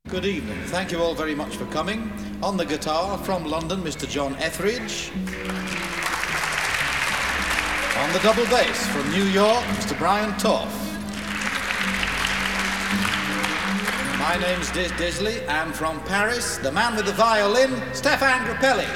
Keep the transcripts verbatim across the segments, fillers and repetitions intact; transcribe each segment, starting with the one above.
Good evening. Thank you all very much for coming. On the guitar from London, Mister John Etheridge. On the double bass from New York, Mister Brian Toff. My name's Diz Disley, and from Paris, the man with the violin, Stéphane Grappelli.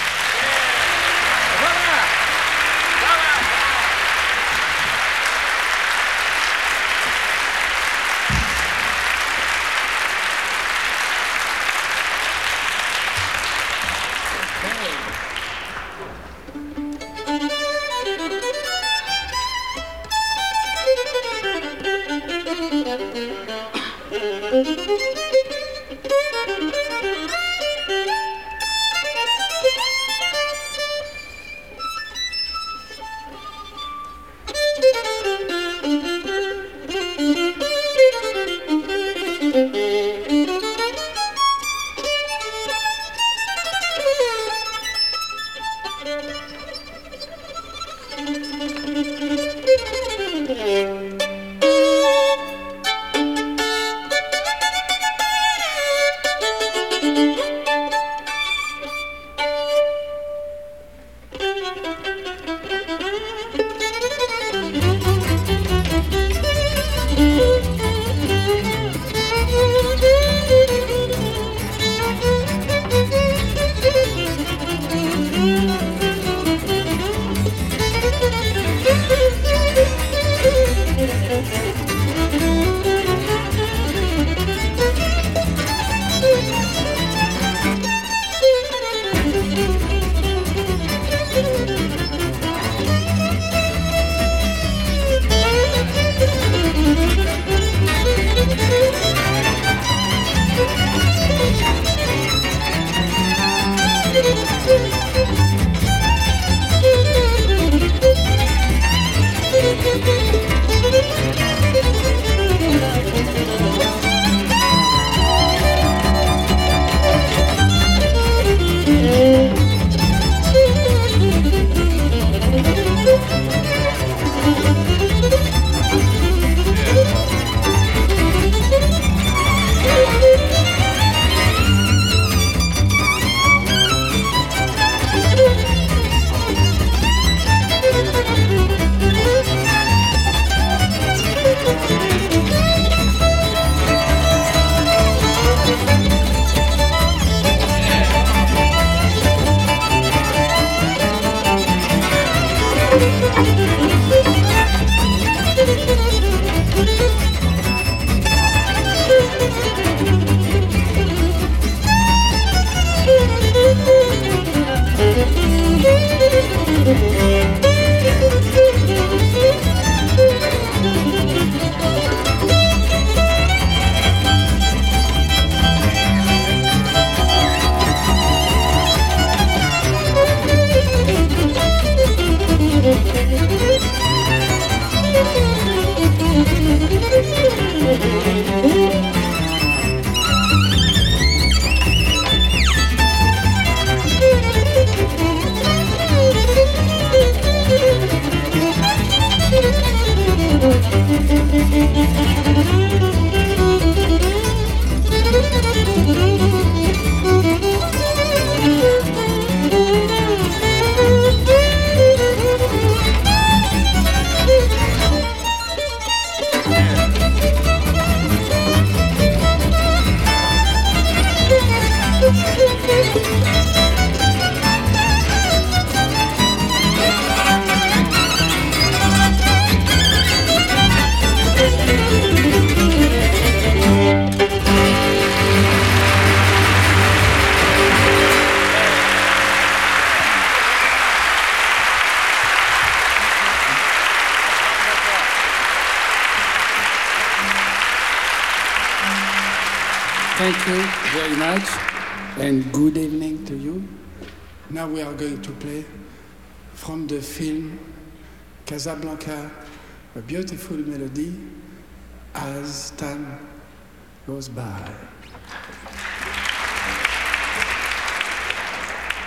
Thank you very much, and good evening to you. Now we are going to play from the film Casablanca, a beautiful melody as time goes by.